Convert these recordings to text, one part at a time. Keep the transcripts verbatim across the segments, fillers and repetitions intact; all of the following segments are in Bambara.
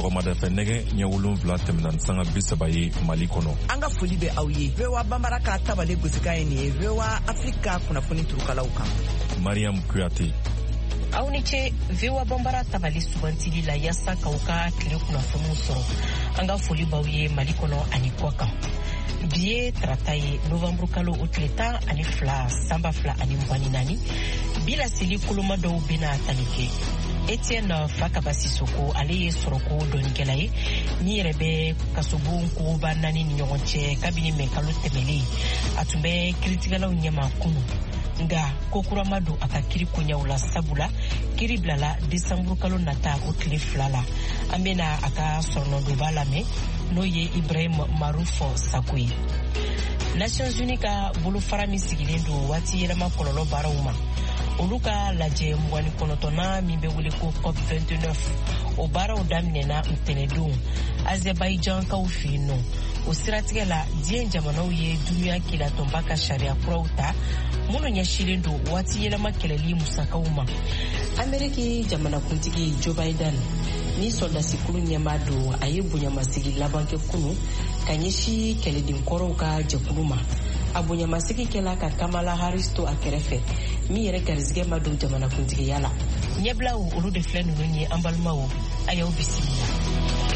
sɔgɔmada fɛ nɛgɛ ɲɛ wolonwula tɛmɛna sanga bi saba ye Mali kɔnɔ. An ka foli bɛ aw ye. V O A Banbara ka tabale gosika ye nin ye V O A Afrika kunnafoni turukalaw kan. Mariam Kuyate. Aw ni ce V O A Banbara tabali sugantili la yasa k'aw ka tile kunnafoniw sɔrɔ. An ka foli b'aw ye Mali kɔnɔ ani kɔ kan. Bi ye tarata ye Novembre kalo o tile tan ani fila sanba fila ani mugan ni naani. Bi laseli koloma dɔw bɛna tali kɛ. Etienne Fakaba Sisoko ale ye sɔrɔko dɔnnikɛla ye min yɛrɛ bɛ kasobon kogoba naani ni ɲɔgɔn cɛ kabini mɛ kalo tɛmɛlen a tun bɛ kiritigɛlaw ɲɛma kunu nga kokura ma don a ka kiri koɲɛw la sabula kiri bilala desanburu kalo nata o tile fila la an bɛna a ka sɔrɔnɔdoba lamɛn n'o ye Ibrahim Marufo Sako ye. Nations Unies ka bolofara min sigilen don waati yɛlɛma kɔlɔlɔ baaraw ma olu ka lajɛ mugan ni kɔnɔntɔnnan min bɛ wele ko COP vingt-neuf o baaraw daminɛna ntɛnɛndon Azerbaijankaw fɛ yen nɔ o siratigɛ la diɲɛ jamanaw ye dunuya kilatɔnba ka sariya kuraw ta minnu ɲɛsilen don waati yɛlɛma kɛlɛli musakaw ma. Ameriki jamanakuntigi Joe Biden ni sɔrɔdasikuru ɲɛmaa don a ye bonyamasigi laban kɛ kunu ka ɲɛsi kɛlɛdenkɔrɔw ka jɛkulu ma. A bonyamasigi kɛla ka Kamala Harris to a kɛrɛfɛ min yɛrɛ garizigɛ ma don jamanakuntigiya la. Ɲɛbilaw olu de filɛ ninnu ye an balimaw a y'aw bisimila.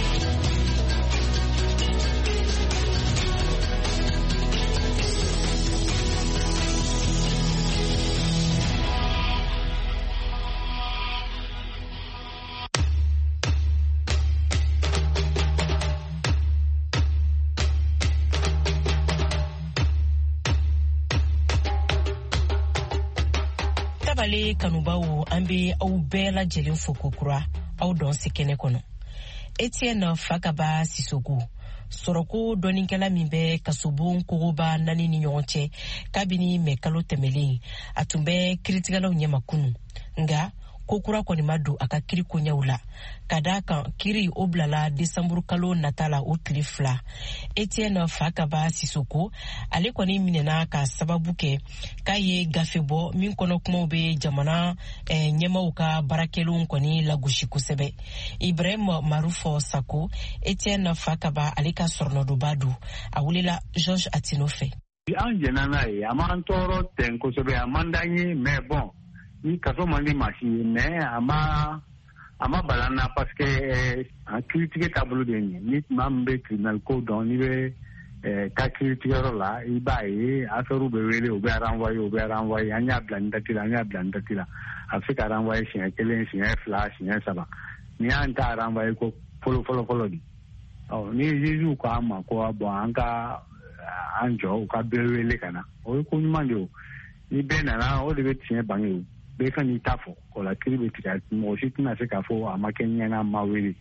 Ale kanubaw an bɛ aw bɛɛ lajɛlen fo kokura aw dɔn se kɛnɛ kɔnɔ. Etienne Fakaba Sisoko sɔrɔko dɔnnikɛla min bɛ kasobon kogoba naani ni ɲɔgɔn cɛ kabini mɛ kalo tɛmɛlen a tun bɛ kiritigɛlaw ɲɛma kunu nga kokura kɔni ma don a ka kiri koɲɛw la ka da kan kiri o bilala desanburu kalo nata la o tile fila. Etienne Fakaba Sisoko ale kɔni minɛna ka sababu kɛ k'a ye gafe bɔ min kɔnɔ kumaw bɛ jamana eh, ɲɛmaw ka baarakɛlenw kɔni lagosi kosɛbɛ. Ibrahim Marufo Sako Etienne Fakaba ale ka sɔrɔnɔdoba don a welela George Atino fɛ. An jɛnna n'a ye a m'an tɔɔrɔ ten kosɛbɛ a man d'an ye mais bon ni kaso man di maa si ye mais a ma a ma balan na parce que a kiritigɛ taabolo de ye nin ni maa min bɛ tribunal ko dɔn n'i bɛ taa kiritigɛyɔrɔ la i b'a ye affaire bɛ wele u bɛ renvoyer u bɛ renvoyer an y'a bila nin date la an y'a bila nin date la a bɛ se ka renvoyer siɲɛ kelen siɲɛ fila siɲɛ saba ni y'an ta renvoyer ko fɔlɔ fɔlɔ fɔlɔ de ɔ ni juge k'a ma ko bɔn an ka an jɔ u ka bɛɛ wele ka na o ye ko ɲuman de o ni bɛɛ nana o de bɛ tiɲɛ bange o. Bɛɛ ka n'i ta fɔ o la kiri bɛ tigɛ mɔgɔ si tɛna se k'a fɔ a ma kɛ ɲɛna ma wele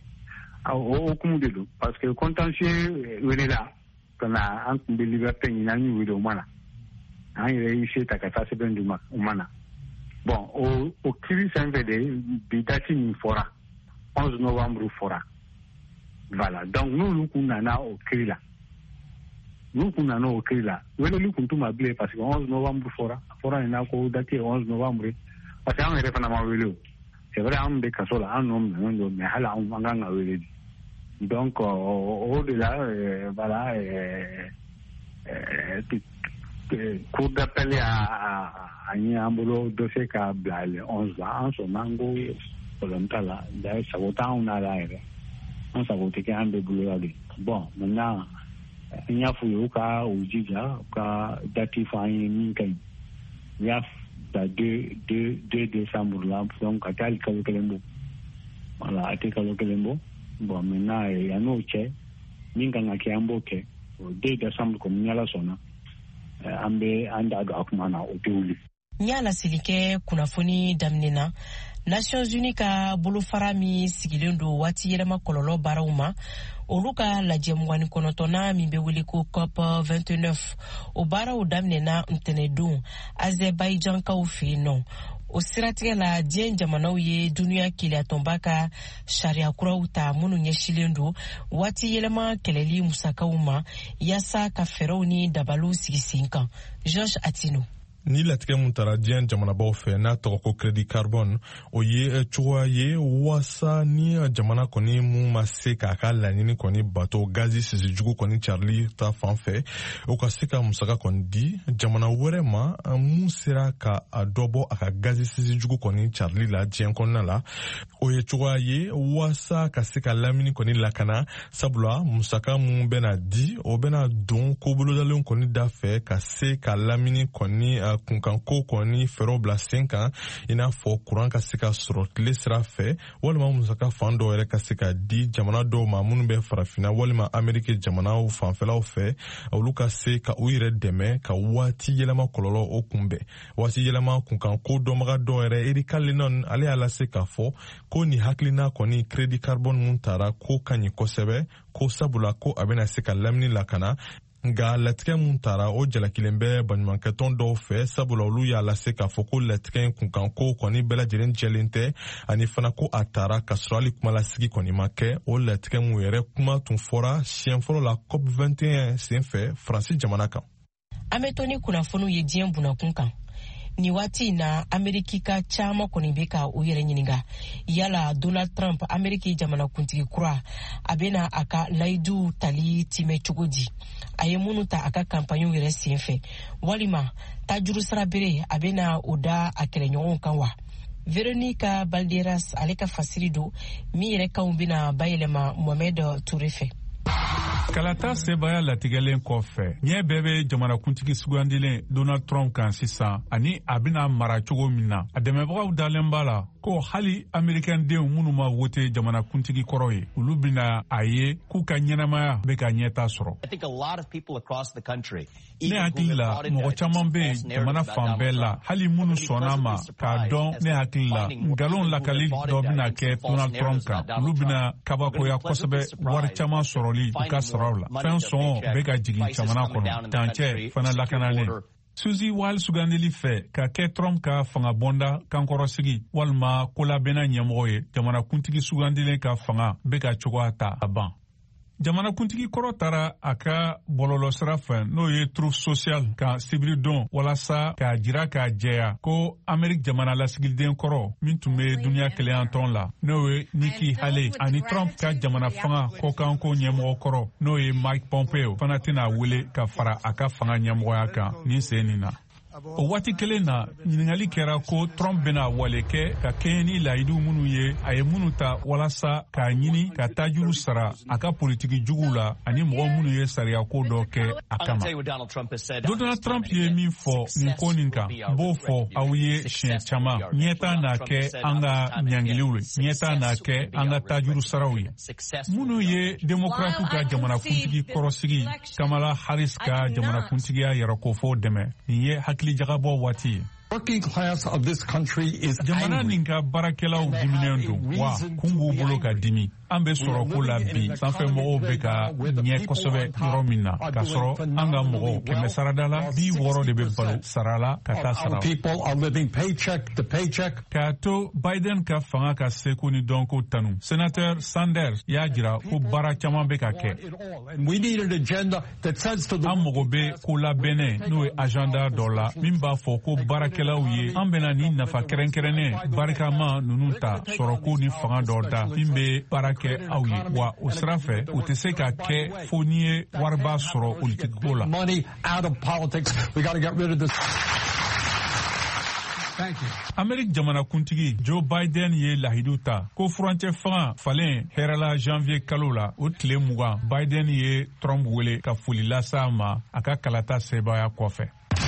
o hukumu de don parce que contentieux welela ka na an tun bɛ liberté ɲini an y'u wele o ma na an yɛrɛ y'i se ta ka taa sɛbɛn d'u ma o ma na bon o o kiri sanfɛ de bi dati min fɔra onze novembre fɔra voilà donc n'olu kun nana o kiri la n'u kun nana o kiri la weleli kun t'u ma bilen parce que onze novembre fɔra fɔra nin na ko date ye onze novembre parce que an yɛrɛ fana ma wele o c'est vrai an bɛ kaso la an nɔ minɛnen don mais hali an man kan ka wele de donc o de la voilà cour d'appel a ɲɛ an bolo dossier ka bila le onze la an sɔnna an ko problème t'a la d'ailleurs sago t'anw na la yɛrɛ an sago tɛ kɛ an bɛɛ bolo la de bon maintenant n y'a f'u ye u ka u jija u ka date fɔ an ye min ka ɲi n y'a ta deux décembre la donc a tɛ hali kalo kelen bɔ voilà a tɛ kalo kelen bɔ bon maintenant yan n'o cɛ min kan ka kɛ an b'o kɛ o deux décembre kɔni ni Ala sɔnna an bɛ an da don a kuma na o tɛ wuli. N y'a laseli kɛ kunnafoni daminɛna Nations Unies ka bolofara min sigilen don waati yɛlɛma kɔlɔlɔ baaraw ma olu ka lajɛ mugan ni kɔnɔntɔnnan min bɛ wele ko COP vingt-neuf o baaraw daminɛna ntɛnɛndon Azerbaijankaw fɛ yen nɔ o siratigɛ la diɲɛ jamanaw ye dunuya keleyatɔnba ka sariya kuraw ta minnu ɲɛsilen don waati yɛlɛma kɛlɛli musakaw ma yaasa ka fɛɛrɛw ni dabaliw sigi sen kan. George Atino. ni latigɛ mun tara diɲɛ jamanabaw fɛ n'a tɔgɔ ko credit carbone o ye cogoya ye wasa ni jamana kɔni mun ma se k'a ka laɲini kɔni bato gazi sisijugu kɔni carili ta fan fɛ o ka se ka musaka kɔni di jamana wɛrɛ ma mun sera ka a dɔbɔ a ka gazi sisijugu kɔni carili la diɲɛ kɔnɔna la o ye cogoya ye wasa ka se ka lamini kɔni lakana sabula musaka mun bɛna di o bɛna don kobolodalen kɔni da fɛ ka se ka lamini kɔni kunkanko kɔni fɛrɛw bila sen kan i n'a fɔ kuran ka se ka sɔrɔ tile sira fɛ walima musaka fan dɔw yɛrɛ ka se ka di jamana dɔw ma minnu bɛ farafina walima ameriki jamanaw fanfɛlaw fɛ olu ka se ka u yɛrɛ dɛmɛ ka waati yɛlɛma kɔlɔlɔ o kunbɛn waati yɛlɛma kunkanko dɔnbaga dɔw yɛrɛ Erika Lennon ale y'a lase k'a fɔ ko ni hakilina kɔni credit carbone mun tara ko ka ɲi kosɛbɛ ko sabula ko a bɛna se ka lamini lakana nga latigɛ mun tara o jalakilen bɛ baɲumankɛtɔn dɔw fɛ sabula olu y'a lase k'a fɔ ko latigɛ in kunkanko kɔni bɛɛ lajɛlen jɛlen tɛ ani fana ko a tara ka sɔrɔ hali kumalasigi kɔni ma kɛ o latigɛ mun yɛrɛ kuma tun fɔra siɲɛ fɔlɔ la COP vingt et un sen fɛ Faransi jamana kan. An bɛ to ni kunnafoniw ye diɲɛ bunakun kan. Ni waati na Ameriki ka caman kɔni bɛ ka u yɛrɛ ɲininka yala Donald Trump Ameriki jamanakuntigi kura a bɛna a ka layidu tali timɛ cogo di a ye minnu ta a ka kampaniw yɛrɛ sen fɛ walima tajuru sira bere a bɛna o da a kɛlɛɲɔgɔnw kan wa. Veronica Balderas ale ka fasiri do min yɛrɛ kanw bɛna bayɛlɛma Mohamed Toure fɛ. Kalata sebaya latigɛlen kɔfɛ ɲɛ bɛɛ bɛ jamanakuntigi sugandilen Donald Trump kan sisan ani a bɛna mara cogo min na a dɛmɛbagaw dalen b'a la ko hali Amerikɛndenw minnu ma vote jamanakuntigi kɔrɔ ye olu bɛna a ye k'u ka ɲɛnamaya bɛ ka ɲɛta sɔrɔ. Ne hakili la mɔgɔ caman bɛ jamana fan bɛɛ la hali minnu sɔnna ma k'a dɔn ne hakili la ngalon lakali dɔ bɛna kɛ Donald Trump kan olu bɛna kabakoya kosɛbɛ wari caman sɔrɔli u ka saraw la fɛn sɔngɔ bɛ ka jigin jamana kɔnɔ dancɛ fana lakanalen. Suzy Wiles sugandili fɛ ka kɛ Trump ka fanga bɔnda kankɔrɔsigi walima kolabɛnna ɲɛmɔgɔ ye jamanakuntigi sugandilen ka fanga bɛ ka cogoya ta a ban. Jamanakuntigi kɔrɔ taara a ka bɔlɔlɔsira fɛ n'o ye Truth Social ka sibiri don walasa k'a jira k'a jɛya ko Ameriki jamana lasigiden kɔrɔ min tun bɛ duniya kɛlɛyan tɔn la n'o ye Nikki Haley ani Trump ka jamana fanga kɔkanko ɲɛmɔgɔ kɔrɔ n'o ye Mike Pompeo fana tɛna wele ka fara a ka fanga ɲɛmɔgɔya kan nin sen nin na. O waati kelen na ɲininkali kɛra ko Trump bɛna wale kɛ ka kɛɲɛ ni layidu minnu ye a ye minnu ta walasa k'a ɲini ka tajuru sara a ka politiki jugu la ani mɔgɔ minnu ye sariya ko dɔ kɛ a kama. Donald Trump ye min fɔ nin ko nin kan n b'o fɔ aw ye siɲɛ caman ɲɛta n'a kɛ an ka ɲangiliw ye ɲɛta n'a kɛ an ka tajuru saraw ye. Minnu ye Demokratu ka jamanakuntigi kɔrɔsigi Kamala Harris ka jamanakuntigiya yɛrɛkofɔ dɛmɛ nin ye hakili jagabɔ waati. Working class of this country is jamana nin ka baarakɛlaw diminen don wa kun b'u bolo ka dimi an bɛ sɔrɔ ko la bi sanfɛ mɔgɔw bɛ ka ɲɛ kosɛbɛ yɔrɔ min na ka sɔrɔ an ka mɔgɔw kɛmɛ sarada la bi wɔɔrɔ de bɛ balo sara la ka taa sara k'a to Biden ka fanga ka seko ni dɔnko tanu Senator Sanders y'a jira ko baara caman bɛ ka kɛ an mago bɛ ko labɛnnen n'o ye agenda dɔ la min b'a fɔ ko baara kɛlaw ye an bɛna ni nafa kɛrɛnkɛrɛnnen barikama ninnu ta sɔrɔ ko ni fanga dɔ da min bɛ baara kɛ aw ye wa o sira fɛ u tɛ se ka kɛ fo ni ye wariba sɔrɔ politikiko la. Ameriki jamanakuntigi Joe Biden ye lahidu ta ko furancɛ fanga falen hɛrɛla janvier kalo la o tile mugan Biden ye Trump wele ka foli lasa ma a ka kalata sebaya kɔfɛ.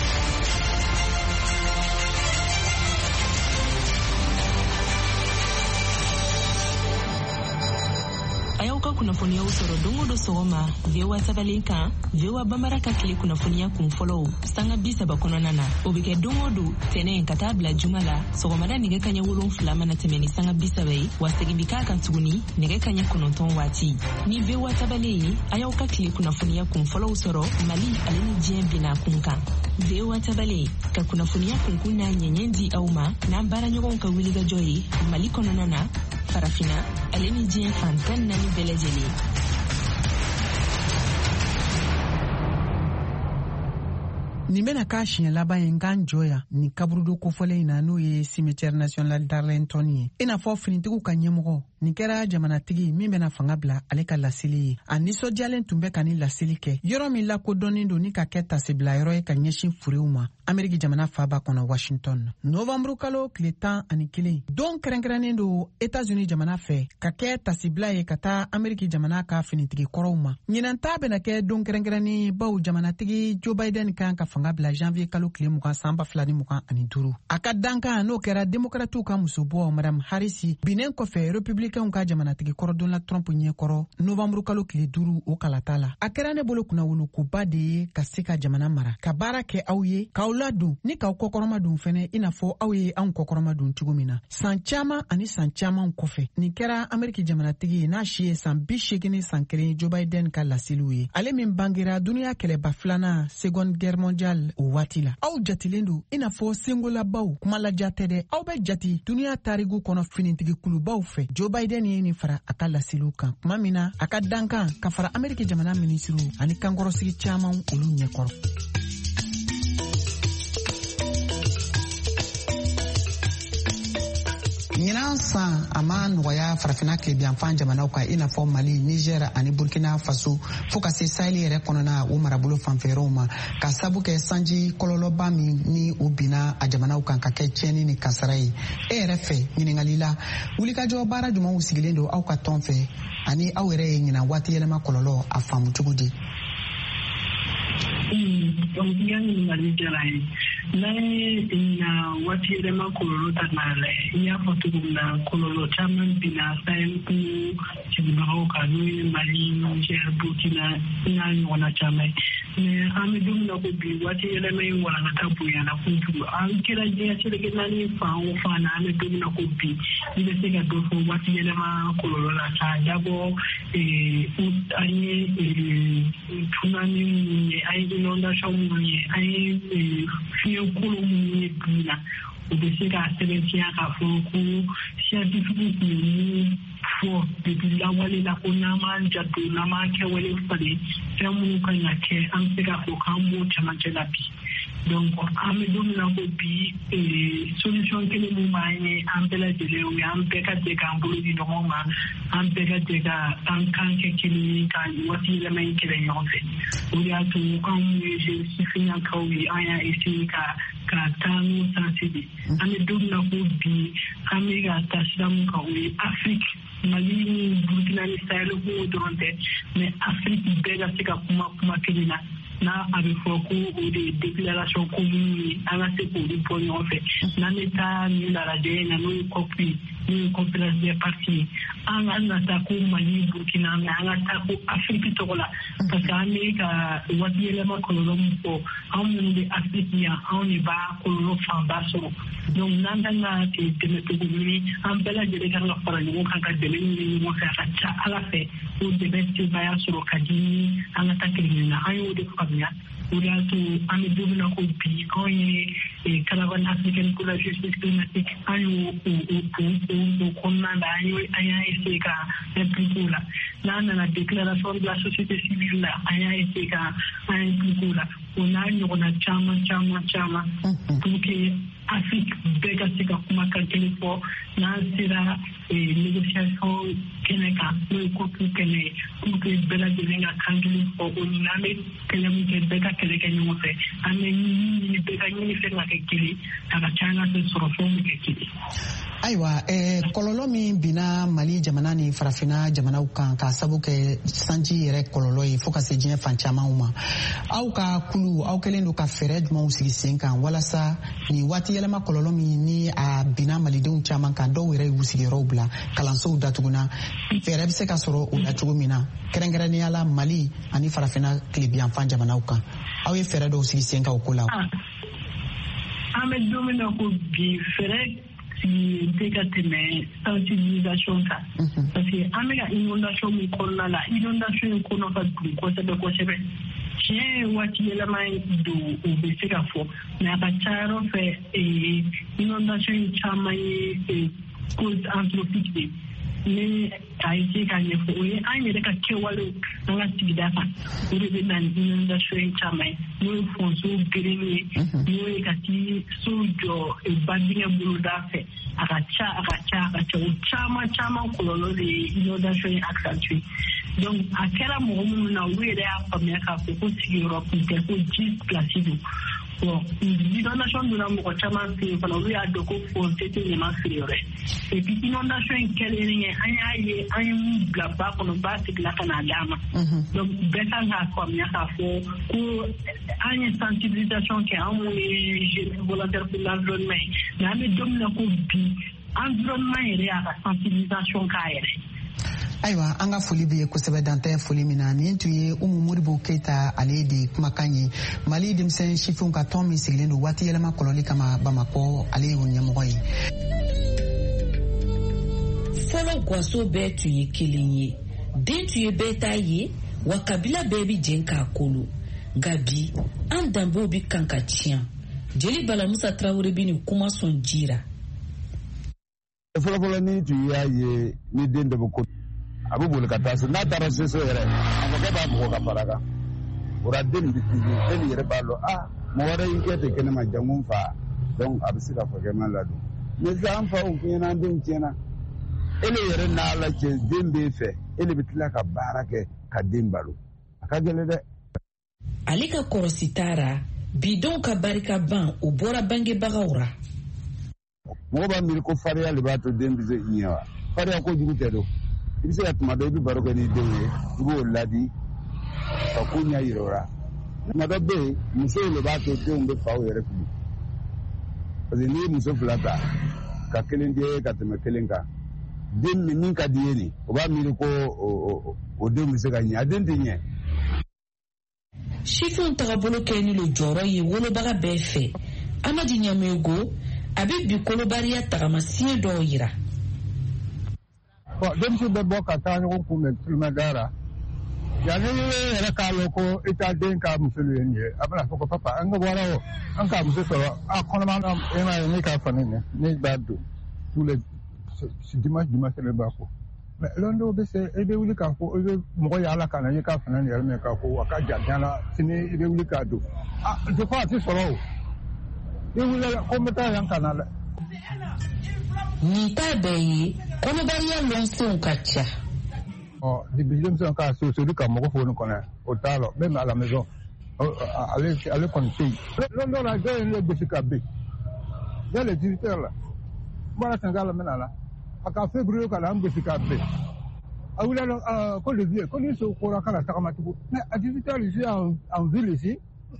Ayaw ka kunnafoniyaw sɔrɔ dongo do sɔgɔma V O A tabalen kan V O A Bambara ka tile kunnafoniya kun fɔlɔw sanga bi saba kɔnɔna na o bɛ kɛ dongo do tɛnɛ ka taa bila juma la sɔgɔmada nɛgɛ kaɲɛ wolonfila mana tɛmɛ ni sanga bi saba ye wa segin bi k'a kan tuguni nɛgɛ kaɲɛ kɔnɔntɔn waati ni V O A tabalen ye a y'aw ka tile kunnafoniya kun fɔlɔw sɔrɔ Mali ale ni diɲɛ bina kun kan V O A tabalen ka kunnafoniya kunkun n'a ɲɛɲɛ di aw ma n'an baaraɲɔgɔnw ka wulikajɔ ye Mali kɔnɔna na farafina ale ni diɲɛ fan tan naani bɛɛ lajɛlen. Ni bena ka siɲɛ laban ye ngan jɔya ni kaburudo kofɔlen na n'o ye cimetière national d'Arlington ye. I n'a fɔ finitigiw ka ɲɛmɔgɔ nin kɛra jamanatigi min bena fanga bila ale ka laseli ye. A nisɔndiyalen tun bɛ ka ni laseli kɛ yɔrɔ min lakodɔnnen don ni ka kɛ tasibila yɔrɔ ye ka ɲɛsin furew ma Ameriki jamana faaba kɔnɔ Washington. Novembre kalo tile tan ani kelen don kɛrɛnkɛrɛnnen don États-Unis jamana fɛ ka kɛ tasibila ye ka taa Ameriki jamana ka finitigi kɔrɔw ma. Ɲinanta bena kɛ don kɛrɛnkɛrɛnnen baw jamanatigi Joe Biden kan ka fanga bila janvier kalo tile mugan san ba fila ni mugan ani duuru. A ka dankan n'o kɛra démocratew ka musobɔ Madame Harris binnen kɔfɛ républicainw ka jamanatigi kɔrɔ Donald Trump ɲɛkɔrɔ novembre kalo tile duuru o kalata la. A kɛra ne bolo kunnawolokoba de ye ka se ka jamana mara ka baara kɛ aw ye k'aw ladon ni k'aw kɔkɔrɔma don fɛnɛ i n'a fɔ aw ye anw kɔkɔrɔma don cogo min na. San caman ani san caman kɔfɛ nin kɛra Ameriki jamanatigi ye n'a si ye san bi seegin ni san kelen Joe Biden ka laseliw ye. Ale min bangera duniya kɛlɛba filanan Seconde Guerre mondiale o waati la. Aw jatilen don i n'a fɔ sengolabaw kuma laja tɛ dɛ. Aw bɛ jati duniya tarigu kɔnɔ finitigi kulubaw fɛ. Joe Biden ye nin fara a ka laseliw kan kuma min na a ka dankan ka fara Ameriki jamana minisiriw ani kankɔrɔsigi caman olu ɲɛkɔrɔ. Ɲinan san a ma nɔgɔya farafina tilebiyanfan jamanaw kan i n'a fɔ Mali, Niger ani Burkina Faso fo ka se Sahel yɛrɛ kɔnɔna o marabolo fanfɛɛrɛw ma ka sabu kɛ sanji kɔlɔlɔba min ni o binna a jamanaw kan ka kɛ tiɲɛni ni kasara ye. E yɛrɛ fɛ ɲiningali la wulikajɔ baara jumɛnw sigilen don aw ka tɔn fɛ ani aw yɛrɛ ye ɲinan waati yɛlɛma kɔlɔlɔ a faamu cogo di? Donc il y a une maladie n'a ye na waati yɛlɛma kɔlɔlɔ ta n'a lajɛ i y'a fɔ cogo min na kɔlɔlɔ caman binna sahelku sigibagaw kan n'o ye Mali, Niger, Burkina n'a ɲɔgɔnna caman ye mais an bɛ don min na ko bi waati yɛlɛma in walankata bonyana kojugu an kɛra diɲɛ seleke naani fan o fan na an bɛ don min na ko bi i bɛ se ka dɔ fɔ waati yɛlɛma kɔlɔlɔ la k'a dabɔ an ye tsunami minnu ye an ye inondation minnu ye an ye fiɲɛkolo minnu ye bi la o bɛ se k'a sɛbɛntiya k'a fɔ ko scientifique tun ye min fɔ depuis lawale la ko n'an m'an janto n'an m'an kɛwale falen fɛn minnu kan ka kɛ an bɛ se k'a fɔ k'an b'o camancɛ la bi. Donc an bɛ don min na ko bi solution kelen min b'an ye an bɛɛ lajɛlen o ye an bɛɛ ka jɛ k'an bolo di ɲɔgɔn ma an bɛɛ ka jɛ ka an kan kɛ kelen ye ka waati yɛlɛma in kɛlɛ ɲɔgɔn fɛ o de y'a to anw ye sifinnakaw ye an y'a essayer ka ka taa n'o sansi de an bɛ don min na ko bi an bɛ ka taa sira min kan o ye Afrique Mali ni Burkina ni Sahel ko dɔrɔn tɛ mais Afrique bɛɛ ka se ka kuma kuma kelen na n'a a bɛ fɔ ko o de ye déclaration commune ye an ka se k'olu bɔ ɲɔgɔn fɛ n'an bɛ taa nin lajɛ na n'o ye C O P ye n'o ye conférence des partis ye an ka na taa ko Mali Burkina mais an ka taa ko Afrique tɔgɔ la parce que an bɛ ka waati yɛlɛma kɔlɔlɔ min fɔ anw minnu bɛ Afrique yan anw de b'a kɔlɔlɔ fanba sɔrɔ donc n'an kan ka dɛmɛ cogo ɲini an bɛɛ lajɛlen kan ka fara ɲɔgɔn kan ka dɛmɛ ɲini ɲɔgɔn fɛ a ka ca Ala fɛ o dɛmɛ sebaaya sɔrɔ ka di ni an ka taa kelen na an y'o de faamuya o de y'a to an bɛ don min na ko bi anw ye caravane africaine pour la justice climatique an y'o o kɔnɔna la an y'a essayer ka impliquer o la n'an nana déclaration de la société civile la an y'a essayer ka an impliquer o la o n'a ɲɔgɔnna caman caman caman pour que Afrique bɛɛ ka se ka kumakan kelen fɔ n'an sera négociation kɛnɛ kan n'o ye COP kɛnɛ ye pour que bɛɛ lajɛlen ka kan kelen fɔ o ni n'an bɛ kɛlɛ min kɛ bɛɛ ka kɛlɛ kɛ ɲɔgɔn fɛ an bɛ ɲini bɛɛ ka ɲini fɛn ka kɛ kelen a ka ca an ka se sɔrɔ fɛnw bɛ kɛ kelen. Ayiwa eh, kɔlɔlɔ min binna Mali jamana ni farafina jamanaw kan k'a sabu kɛ sanji yɛrɛ kɔlɔlɔ ye fo ka se diɲɛ fan camanw ma aw ka kulu aw kɛlen don ka fɛɛrɛ jumɛnw sigi sen kan walasa ni waati yɛlɛma kɔlɔlɔ min ni a binna malidenw caman kan dɔw yɛrɛ y'u sigiyɔrɔw bila kalansow datuguna fɛɛrɛ bɛ se ka sɔrɔ o la cogo min na kɛrɛnkɛrɛnnenya la Mali ani farafina tilebiyanfan jamanaw kan aw ye fɛɛrɛ dɔw sigi sen kan o ko la. An bɛ don min na ko bi fɛɛrɛ tɛ ka tɛmɛ sensibilisation kan parce que an bɛ ka inondation min kɔnɔna la inondation in kɔnɔ ka dun kosɛbɛ kosɛbɛ tiɲɛ ye waati yɛlɛma don o bɛ se ka fɔ mais a ka ca yɔrɔ fɛ inondation in caman ye cause anthropique de ni k'a ye k'a ɲɛfɔ o ye an yɛrɛ ka kɛwalew an ka sigida kan o de bɛ na ni inondation ye caman ye n'o ye fonso gereni ye n'o ye ka ti so jɔ badingɛ boloda fɛ a ka ca a ka ca a ka ca o caman caman kɔlɔlɔ de ye inondation ye accentué donc a kɛra mɔgɔ minnu na olu yɛrɛ y'a faamuya k'a fɔ ko sigiyɔrɔ kun tɛ ko ji pilasi don bon inondation donna mɔgɔ caman fɛ yen fana olu y'a dɔn ko fonse tɛ ɲama feere yɔrɔ ye et puis inondation in kɛlen ye an y'a ye an ye mun bila ba kɔnɔ ba sigila ka n'a d'a ma donc bɛɛ kan k'a faamuya k'a fɔ ko an ye sensibilisation kɛ an mun ye jeunes volontaires pour l'environnement ye mais an bɛ don min na ko bi environnement yɛrɛ y'a ka sensibilisation k'a yɛrɛ. Ayiwa an ka foli bɛ kosɛbɛ dantɛ foli min na nin tun ye Umu Modibo Keyita ale de kumakan ye Mali denmisɛn sifinw ka tɔn min sigilen don waati yɛlɛma kɔlɔli kama Bamakɔ ale ye o ɲɛmɔgɔ ye. Fɔlɔ gwaso bɛɛ tun ye kelen ye den tun ye bɛɛ ta ye wa kabila bɛɛ bi jɛn k'a kolo nka bi an danbew bi kan ka tiɲɛ Jeli Balamusa Traore bi nin kuma sɔn jira. Fɔlɔfɔlɔ ni tun y'a ye ni den dɔ bɛ ko a bɛ boli ka taa so n'a taara so yɛrɛ a fɔ k'e b'a bugɔ ka fara kan o la den bɛ tigi den yɛrɛ b'a dɔn ah mɔgɔ wɛrɛ y'i kɛ ten kɛnɛ ma jangun fa donc a bɛ se ka fɔ kɛ ma ladon mais sisan an faw tiɲɛna an denw tiɲɛna e le yɛrɛ n'a la cɛ den b'e fɛ e le bɛ tila ka baara kɛ ka den balo a ka gɛlɛn dɛ. Ale ka kɔrɔsi taara bidenw ka barika ban o bɔra bangebagaw ra. Mɔgɔ b'a miiri ko fariya de b'a to den bɛ se ɲɛ wa fariya kojugu tɛ don. I bɛ se ka tuma dɔ i bɛ baro kɛ n'i denw ye i b'o ladi ka ko ɲɛ yira o la tuma dɔ bɛ yen musow de b'a to denw bɛ faw yɛrɛ fili parce que n'i ye muso fila ta ka kelen di ye ka tɛmɛ kelen kan den min ka di ye nin o b'a miiri ko o denw bɛ se ka ɲɛ a den tɛ ɲɛ. Sifinw tagabolo kɛ ni lo jɔyɔrɔ ye wolobaga bɛɛ fɛ Amadi Ɲamego a bɛ bi kolobariya tagamasiyɛn dɔw yira. Bon, denmuso bɛ bɔ ka taa ɲɔgɔn kunbɛn Tulimadara la yanni yɛrɛ k'a lɔn ko i ta den ka muso ye nin ye a bɛna fɔ ko papa an ka bɔra o an ka muso sɔrɔ a kɔnɔma e ma ye ne k'a fani ne ne b'a don tous les dimanche dimanche ne b'a fɔ mais lɔn dɔw bɛ se i bɛ wuli k'a fɔ i bɛ mɔgɔ yala ka na i ka fani yɛrɛ mɛn k'a fɔ wa ka jan la sini i bɛ wuli k'a don ah je crois a tɛ sɔrɔ o i wulila ko n bɛ taa yan ka na dɛ. Nin t'a bɛɛ ye kɔnɔbariya lɔnsenw ka ca. Ɔ depuis denmisɛnw ka sosoli ka mɔgɔ fo nin kɔnɔ o t'a la même à la maison ale ale kɔni tɛ yen. Lɔn dɔw la dɔw ye ne gosi ka ben dès les dix-huit heures la n bɔra Sénégal la n bɛna la a ka février ka la an gosi ka ben a wulila la ko le vieux ko ni so kora kana tagama tugun mais à dix-huit heures ici en en ville ici.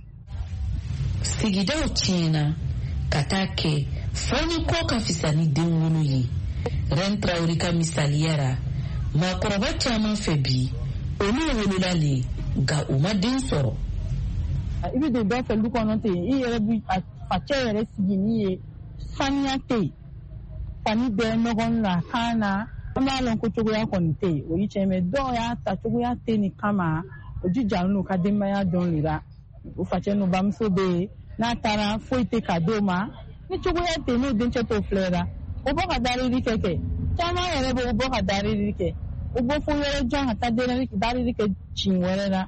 Sigidaw tiɲɛna ka taa kɛ fɔ ni ko ka fisa ni den wolo ye. Ren Traore ka misaliya ra maakɔrɔba caman fɛ bi olu wolola le nka u ma den sɔrɔ. I bɛ don dɔ fɛ du kɔnɔ ten i yɛrɛ bi a facɛ yɛrɛ sigi n'i ye saniya tɛ yen fani bɛɛ ɲɔgɔn la kan na an b'a lɔn ko cogoya kɔni tɛ yen o ye tiɲɛ mɛ dɔw y'a ta cogoya tɛ nin kama o jijalen n'u ka denbaya dɔn de la o facɛ n'u bamuso bɛ yen n'a taara foyi tɛ ka d'o ma ni cogoya tɛ n'o dencɛ t'o filɛra o bɔ ka darili kɛ kɛ caman yɛrɛ bɛ o bɔ ka darili kɛ o bɔ fo yɔrɔ jan ka taa darili kɛ cin wɛrɛ la.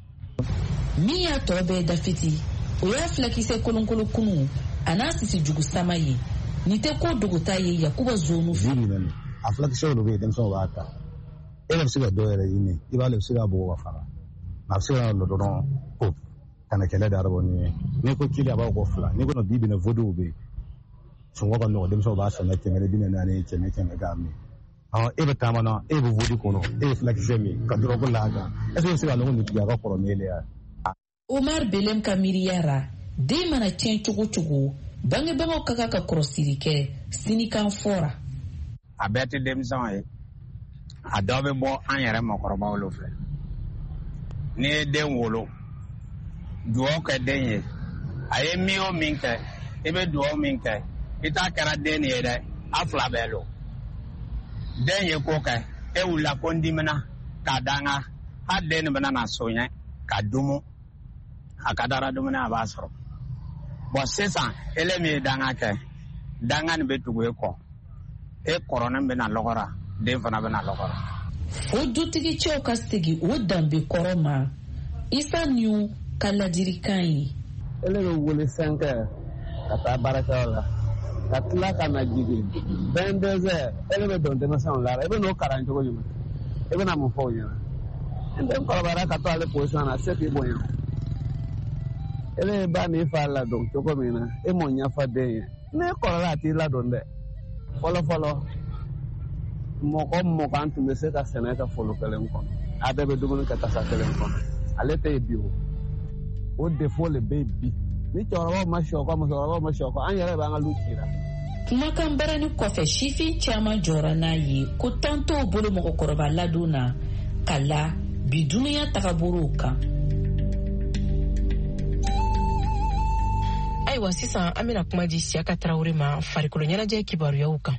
Min y'a tɔ bɛɛ dafiti o y'a filakisɛ kolonkolon kunu a n'a sisi jugu sama ye nin tɛ ko dogota ye Yakuba Zonu fɛ. A filakisɛw de bɛ yen denmisɛnw b'a ta e yɛrɛ bɛ se ka dɔ yɛrɛ ɲini i b'a le bɛ se ka bɔ ka fara a bɛ se ka lɔ dɔrɔn ko kana kɛlɛ da arabɔ ni ye n'i ko kili a b'a ko fila n'i ko bi bɛna vodew bɛ yen sɔngɔ ka nɔgɔ denmisɛnw b'a sɛnɛ kɛmɛ bi naani kɛmɛ kɛmɛ k'a min e bɛ taama na e bɛ vodi kɔnɔ e ye filakisɛ min ka dɔrɔn ko laada est-ce que bɛ se ka nɔgɔ nin tigi a ka kɔrɔ n'e le ya. Omar Belem ka miiriya ra den mana tiɲɛ cogo cogo bangebagaw ka kan ka kɔrɔsiri kɛ sinikan fɔra. A bɛɛ tɛ denmisɛnw ye a dɔw bɛ bɔ an yɛrɛ mɔgɔkɔrɔbaw lo fɛ n'i ye den wolo dugawu kɛ den ye a ye min o min kɛ i bɛ dugawu min kɛ i t'a kɛra den ye dɛ a fila bɛɛ lo den ye ko kɛ e wulila ko n dimina k'a danga hali den bɛna na so ɲɛ ka dumu a ka dara dumuni a b'a sɔrɔ bɔn sisan ele min ye danga kɛ danga nin bɛ tugu e kɔ e kɔrɔnin bɛna lɔgɔra den fana bɛna lɔgɔra fo dutigi cɛw ka segi o danbe kɔrɔ ma. Isa Niu ka ladirikan ye. Ele bɛ wele sɛnkɛ ka taa baarakɛyɔrɔ la ka tila ka na jigin vingt-deux heures ele bɛ don denmisɛnw la i bɛ n'o kalan cogo jumɛn i bɛna mun fɔ o ɲɛna n den kɔrɔbayara ka to ale position na se k'i bonya ele ye ba n'i fa ladon cogo min na e m'o ɲɛfɔ den ye ne kɔrɔla a t'i ladon dɛ fɔlɔ fɔlɔ mɔgɔ mugan tun bɛ se ka sɛnɛ kɛ foro kelen kɔnɔ a bɛɛ bɛ dumuni kɛ tasa kelen kɔnɔ ale tɛ yen bi o o defo le bɛ bi ni cɛkɔrɔbaw ma sɔkɔ musokɔrɔbaw ma sɔkɔ an yɛrɛ b'an ka lu cira. Kumakan barani kɔfɛ sifin caman jɔra n'a ye ko tan t'o bolo mɔgɔkɔrɔba ladon na ka la bi dunuya tagabolow kan. Ayiwa sisan an bɛna kuma di Siyaka Tarawele ma farikolo ɲɛnajɛ kibaruyaw kan.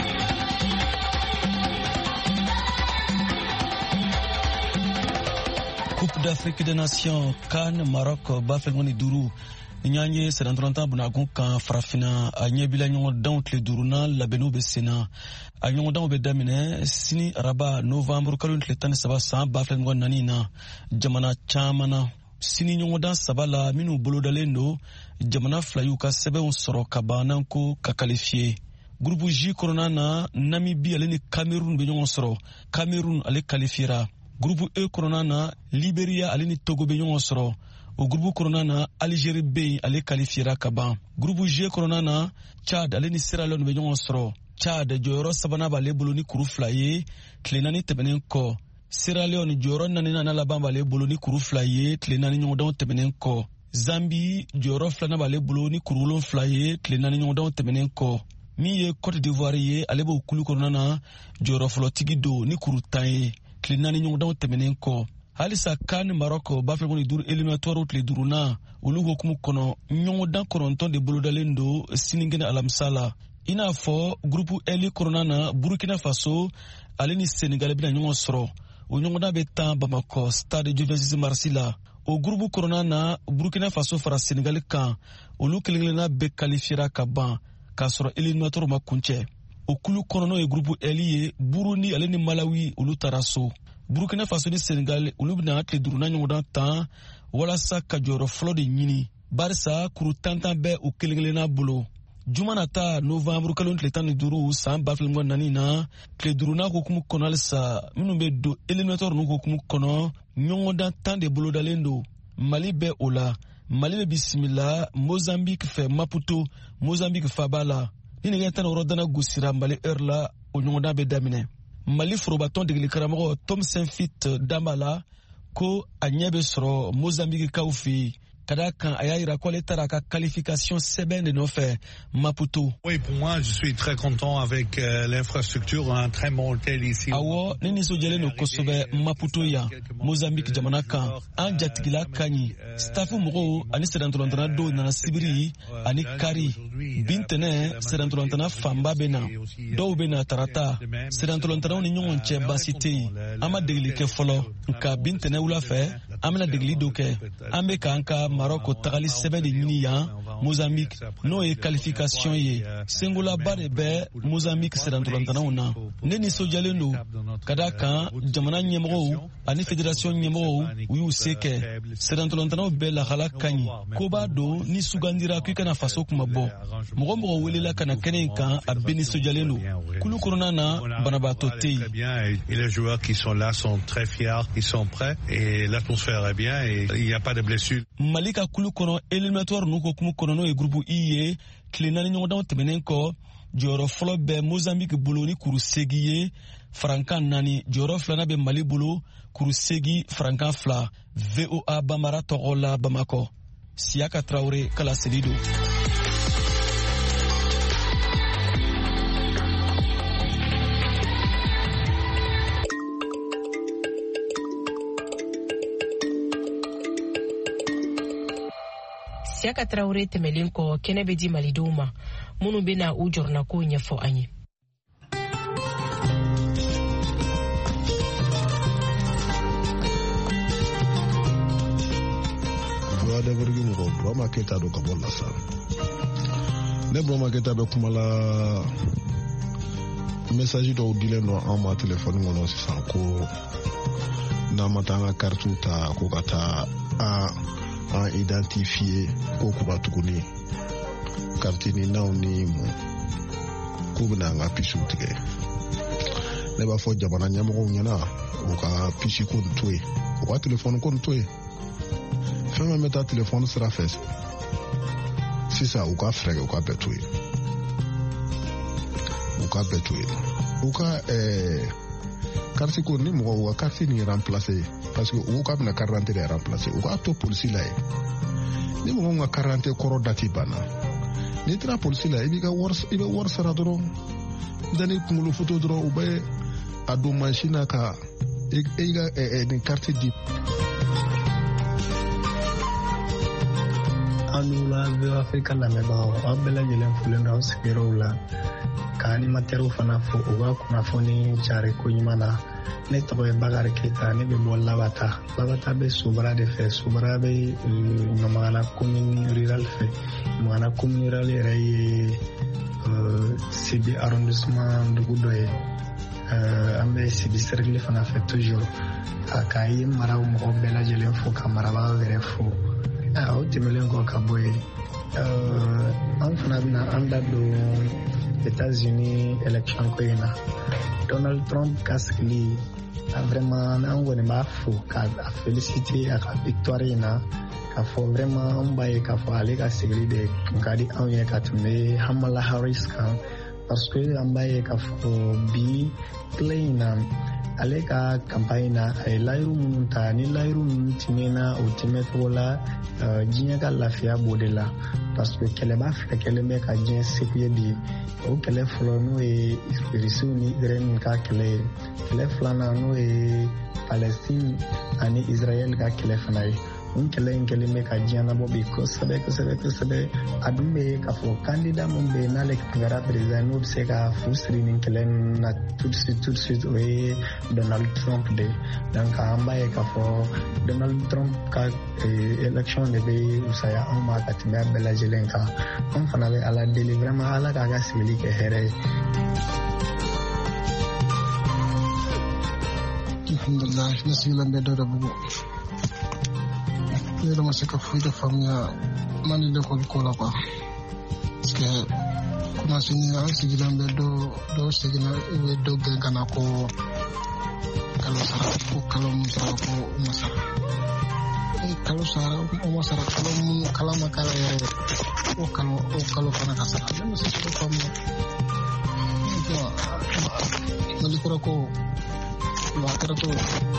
Coupe d'Afrique des Nations, Cannes, Maroc, Bafengoni Duru, Nyanye, Sédantronta, Bunagun, Kan, Farafina, Anyabila, Nyondan, Tleduruna, Labeno, Besséna, Anyondan, Bedamine, Sini, Araba, Novembre, Kalun, Tletan, Sabasa, Bafengoni Nanina, Jamana, Chamana, Sini, Nyondan, Sabala, Minu, Bolodalendo, Jamana, Flayuka, Sebe, Soro, Kabananko, Kakalifié. Groupe J, Coronana, Namibie, Aleni, Cameroun, Benyon Soro, Cameroun, Ale Kalifiera. Groupe E Corona na Liberia alini Togo be ɲɔgɔn sɔrɔ o groupe Corona na Algérie be ale qualifiera ka ban. Groupe G Corona na Chad alini Sierra Leone be ɲɔgɔn sɔrɔ. Chad jɔyɔrɔ sabanan b'ale bolo ni kuru fila ye tile naani tɛmɛnen kɔ. Sierra Leone jɔyɔrɔ naaninan laban b'ale bolo ni kuru fila ye tile naani ɲɔgɔndanw tɛmɛnen kɔ. Zambie jɔyɔrɔ filanan b'ale bolo ni kuru wolonfila ye tile naani ɲɔgɔndanw tɛmɛnen kɔ. Min ye Côte d'Ivoire ye ale b'o kulu kɔnɔna na jɔyɔrɔ fɔlɔtigi don ni kuru tan ye. Tile naani ɲɔgɔndanw tɛmɛnen kɔ. Halisa Cannes Maroc Bafengoni Duru éliminatoire tile duurunan olu hukumu kɔnɔ ɲɔgɔndan kɔnɔntɔn de bolodalen don sinikɛnɛ alamisa la. I n'a fɔ groupe L kɔnɔna na Burkina Faso ale ni Senegal bɛna ɲɔgɔn sɔrɔ. O ɲɔgɔndan bɛ tan Bamako stade du vingt-six mars la. O groupe kɔnɔna na Burkina Faso fara Senegal kan olu kelen-kelenna bɛɛ qualifiera ka ban k'a sɔrɔ éliminatoire ma kuncɛ. O kulu kɔnɔnɔ ye groupe L ye Burundi ale ni Malawi olu taara so. Burkina Faso ni Senegal olu bɛna tile duurunan ɲɔgɔndan tan walasa ka jɔyɔrɔ fɔlɔ de ɲini. Barisa kuru tantan bɛ u kelen-kelenna bolo. Juma nata Novembre kalo tile tan ni duuru san ba fila ni naani na tile duurunan hukumu kɔnɔ halisa minnu bɛ don éliminatoire n'u hukumu kɔnɔ ɲɔgɔndan tan de bolodalen don. Mali bɛ o la. Mali bɛ bisimila Mozambique fɛ Maputo, Mozambique faba la. Ni nɛgɛ tan wɔɔrɔ dana gosira Mali heure la o ɲɔgɔndan bɛ daminɛ. Mali forobatɔn degeli karamɔgɔ Tom Saint-Fit Dambala ko a ɲɛ bɛ sɔrɔ Mozambique kaw fɛ yen. Ka d'a kan a y'a yira k'ale taara ka qualification sɛbɛn de nɔfɛ Maputo. Oui, pour moi, je suis très content avec euh, l'infrastructure, un très bon hôtel ici. Awɔ, ne nisɔndiyalen don kosɛbɛ Maputo yan, Mozambique jamana kan. An jatigila ka ɲi. Staffu mɔgɔw ani sɛdɛntɔlɔntana dɔw nana sibiri ani kari. Bi ntɛnɛn sɛdɛntɔlɔntana fanba bɛ na. Dɔw bɛ na tarata. Sɛdɛntɔlɔntanaw ni ɲɔgɔn cɛ baasi tɛ yen. An ma degeli kɛ fɔlɔ. Nka bi ntɛnɛn wula fɛ, an bɛna degeli dɔ kɛ. An bɛ k'an ka Maroc tagali sɛbɛn de ɲini yan Mozambique n'o ye qualification ye. Sengolaba de bɛ Mozambique sɛdɛntɔlɔntanaw na. Ne nisɔndiyalen don ka d'a kan jamana ɲɛmɔgɔw ani fédération ɲɛmɔgɔw u y'u se kɛ. Sɛdɛntɔlɔntanaw bɛɛ lahala ka ɲi. Ko b'a don ni sugandira k'i kana faso kuma bɔ. Mɔgɔ mɔgɔ welela ka na kɛnɛ in kan a bɛɛ nisɔndiyalen don. Kulu kɔnɔna na banabaatɔ tɛ yen. Et les joueurs qui sont là sont très fiers, ils sont prêts et l'atmosphère est bien et il n'y a pas de blessures. Mali ka kulu kɔnɔ éliminatoire n'u hukumu kɔnɔ n'o ye groupe I ye tile naani ɲɔgɔndanw tɛmɛnen kɔ jɔyɔrɔ fɔlɔ bɛ Mozambique bolo ni kuru segi ye farankan naani. Jɔyɔrɔ filanan bɛ Mali bolo kuru segi farankan fila. V O A Bambara tɔgɔ la Bamakɔ. Siyaka Tarawele Kala Selido. Siyaka Tarawele tɛmɛlen kɔ kɛnɛ bɛ di malidenw ma minnu bɛ na u jɔrɔnako ɲɛfɔ an ye. Buradaberegi mɔgɔ Burama Keyita don ka bɔ Lasa. Ne Burama Keyita bɛ kuma la message dɔw dilen don an ma telefɔni kɔnɔ sisan ko n'an ma taa an ka carte ta ko ka taa an an identifier ko kura tuguni carte ni naw ni mun ko bɛna an ka pisiw tigɛ ne b'a fɔ jamana ɲɛmɔgɔw ɲɛna u ka pisi ko nin to yen u ka telefɔni ko nin to yen fɛn fɛn bɛ taa telefɔni sira fɛ sisan u ka fɛɛrɛ u ka bɛɛ to yen u ka bɛɛ to yen u ka ɛɛ carte ko ni mɔgɔ u ka carte ni remplacer parce que u ka bɛna carte d'identité de remplacer u k'a to polisi la yen ni mɔgɔw ka carte d'identité kɔrɔ dati banna n'i taara polisi la i b'i ka wari i bɛ wari sara dɔrɔn dani kunkolo foto dɔrɔn u bɛ a don mansin na ka e ka ɛɛ nin carte di. an la bɛ Afrika lamɛnbagaw aw bɛɛ lajɛlen folen don aw sigiyɔrɔw la ka animatɛrw fana fo u ka kunnafoni cari ko ɲuman na. Ne tɔgɔ ye Bakari Keyita, ne bɛ bɔ Labata. Labata bɛ Sobara de fɛ. Sobara bɛ Ɲamagana commune rurale fɛ. Ɲamagana commune rurale yɛrɛ ye Sibi arrondissement dugu dɔ ye. An bɛ Sibi cercle fana fɛ toujours. K'a ye maraw mɔgɔw bɛɛ lajɛlen fo ka marabagaw yɛrɛ fo. O tɛmɛlen kɔ ka bɔ yen, an fana bɛna an da don États-Unis election ko in na. Donald Trump ka sigili vraiment an kɔni b'a fo ka féliciter a ka victoire in na, k'a fɔ vraiment an b'a ye k'a fɔ ale ka sigili de tun ka di anw ye ka tɛmɛ Kamala Harris kan, parce que an b'a ye k'a fɔ bi tile in na ale ka campagne na a ye layiru minnu ta, ni layiru ninnu tɛmɛna o tɛmɛcogo la diɲɛ ka lafiya b'o de la, parce que kɛlɛba fila kɛlen bɛ ka diɲɛ segu ye bi. O kɛlɛ fɔlɔ n'o ye Rusiw ni Israel ka kɛlɛ ye, kɛlɛ filanan n'o ye Palestine ani Israel ka kɛlɛ fana ye. O kɛlɛ in kɛlen bɛ ka diɲɛ labɔ bi kosɛbɛ kosɛbɛ kosɛbɛ. A dun bɛ k'a fɔ candidat mun bɛ yen n'ale kɛra président n'o bɛ se ka fu siri nin kɛlɛ in na tout de suite tout de suite o ye Donald Trump de. Donc an b'a ye k'a fɔ Donald Trump ka election de bɛ wusaya anw ma ka tɛmɛ a bɛɛ lajɛlen kan. An fana bɛ Ala deli vraiment Ala k'a ka sigili kɛ hɛrɛ ye. Alhamdulillah, ne sigilen bɛ Dawuda Bugu. Ne yɛrɛ ma se ka foyi de faamuya Mali l'école ko la quoi, parce que kunnasini an sigilen bɛ dɔ dɔw seginna u bɛ dɔ gɛn ka na ko kalo sara ko kalo mun sara ko u ma sara. Kalo sara u ma sara kalo mun kala ma kala yɛrɛ o kalo o kalo fana ka sara. Ne ma se ka faamuya. Mali kura ko wa kɛra to.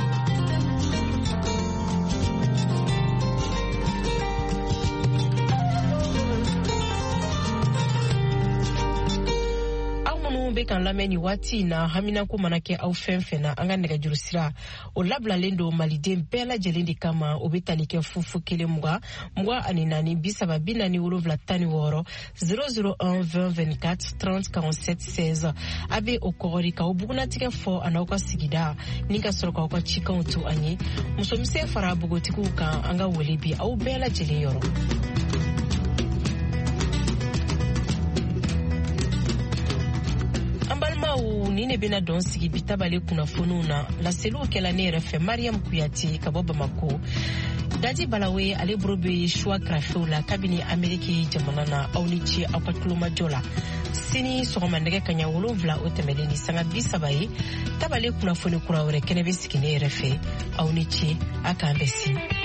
Be kan lamɛn ni waati in na hamina ko mana kɛ aw fɛn fɛn na an ka nɛgɛjuru sira o labilalen don maliden bɛɛ lajɛlen de kama o bɛ tali kɛ fufu kelen mugan mugan ani naani bi saba bi naani wolonwula tan ni wɔɔrɔ zéro zéro un vingt vingt-quatre trente quarante-sept seize a bɛ o kɔgɔri k'aw bugunatigɛ fɔ a n'aw ka sigida ni ka sɔrɔ k'aw ka cikanw to an ye musomisɛn fara bogotigiw kan an ka wele bi aw bɛɛ lajɛlen yɔrɔ. Ni ne bena dɔn sigi bi tabale kunnafoniw na laseliw kɛla ne yɛrɛ fɛ Mariam Kuyate ka bɔ Bamako. Dadi Balawe ale bolo bɛ choix grafew la kabini Ameriki jamana na aw ni ce aw ka tulomajɔ la. Sini sɔgɔma nɛgɛ kaɲa wolonwula o tɛmɛlen ni sanga bi saba ye tabale kunnafoni kura wɛrɛ kɛnɛ bɛ sigi ne yɛrɛ fɛ aw ni ce a k'an bɛ si.